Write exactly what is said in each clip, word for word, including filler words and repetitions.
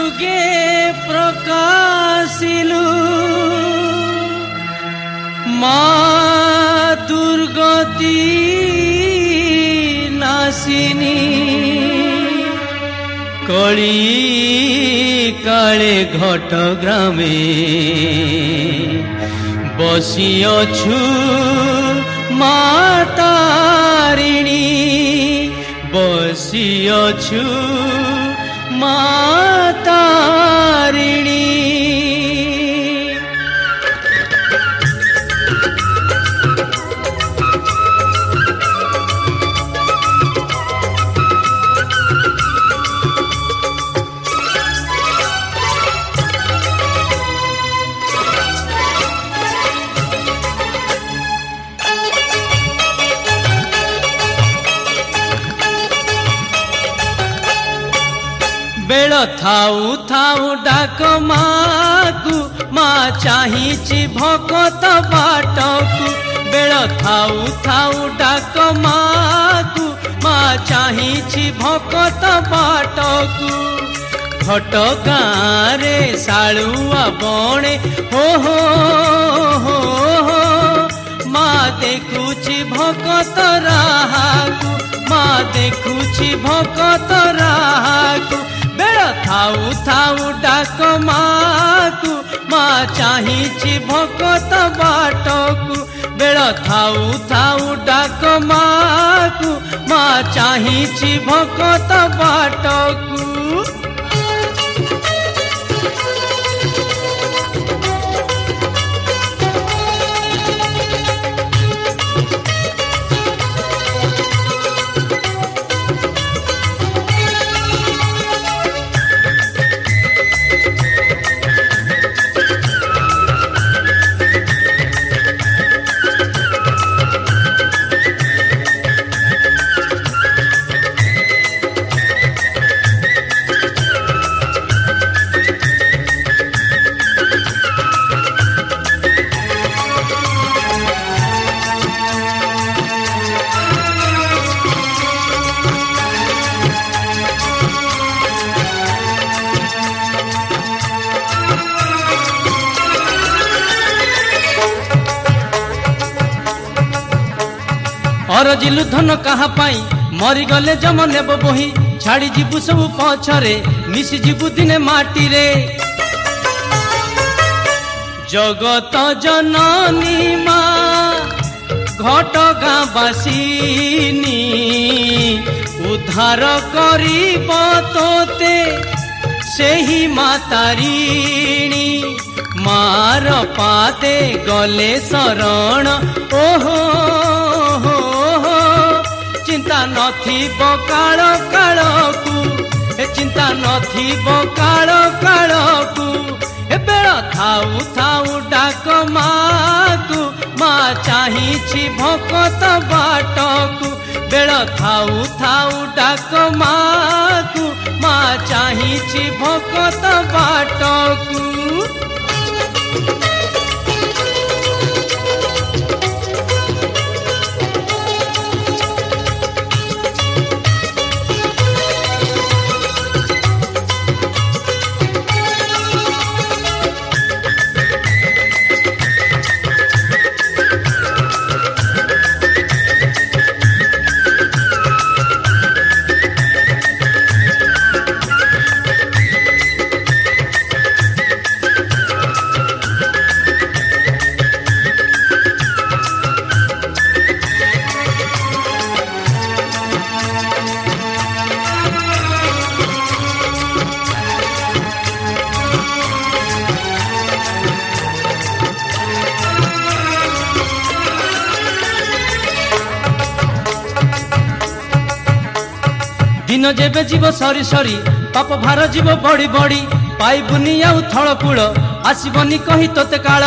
जुगे प्रकाशिलु माँ दुर्गति नासिनी कली काले घट ग्रामे बसियछु माँ तारिणी बसियछु माँ तारिणी। बेल थाऊ थाऊ डाक माकू माँ चाहिछि भकत बाटकू बेल थाऊ थाऊ डाक माकू माँ चाहिछि भकत बाटकू घट गाँ रे सालुआ बणे हो हो हो हो माँ देखुछि भकत राहाकू माँ देखुछि भकत राहाकू बेल थाऊ थाऊ डाक माकू माँ चाहिछि भकत बाटकू बेल थाऊ थाऊ डाक माकू माँ चाहिछि भकत बाटकू। अरजिलु धन कहा पाई मरी गले जम नेब बोही छाड़ी जीवु सबु पछरे मिसी जीवु दिने माटी रे जगत जननी माँ घट गाँ बासिनी उद्धार करिब तोते सेही माँ तारिणी मार पाते गले शरण ओहो हो चिंता नथिब काल कालकू ए चिंता नथिब काल कालकू ए बेल थाऊ थाऊ डाक माकू माँ चाहिछि भकत बाटकू बेल थाऊ थाऊ डाक माकू माँ चाहिछि भकत बाटकू। दिन जेबे जीव सरी सरी पाप भार जीव बड़ी बड़ी पाइबुनी आउ थलकूल आसबनी कही तोते काल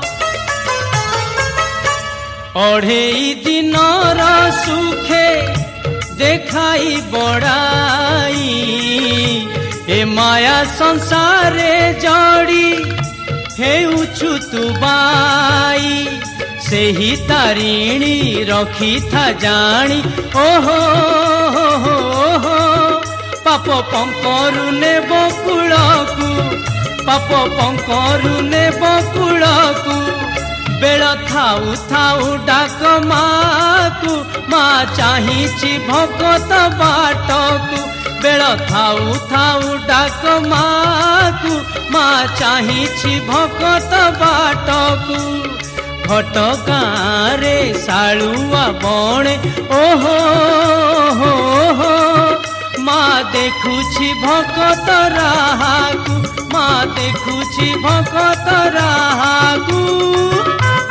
अढ़ेई दिन सुखे देखाई बड़ाई ए माया संसारे जड़ी हेउछु तु बाई सेही तारिणी रखी था जानी ओहो हो हो पाप पंकरु नेब कूलकु पाप पंकरु नेब कूलकु बेल थाउ थाउ डाक माकु माँ चाहिछि भगत बाटकु बेल थाउ थाउ डाक माकु माँ चाहिछि भगत बाटकु घटगाँ रे सालुआ बणे ओहो हो हो माँ देखुछि भगत राहाकु माँ देखुछि भगत राहाकु।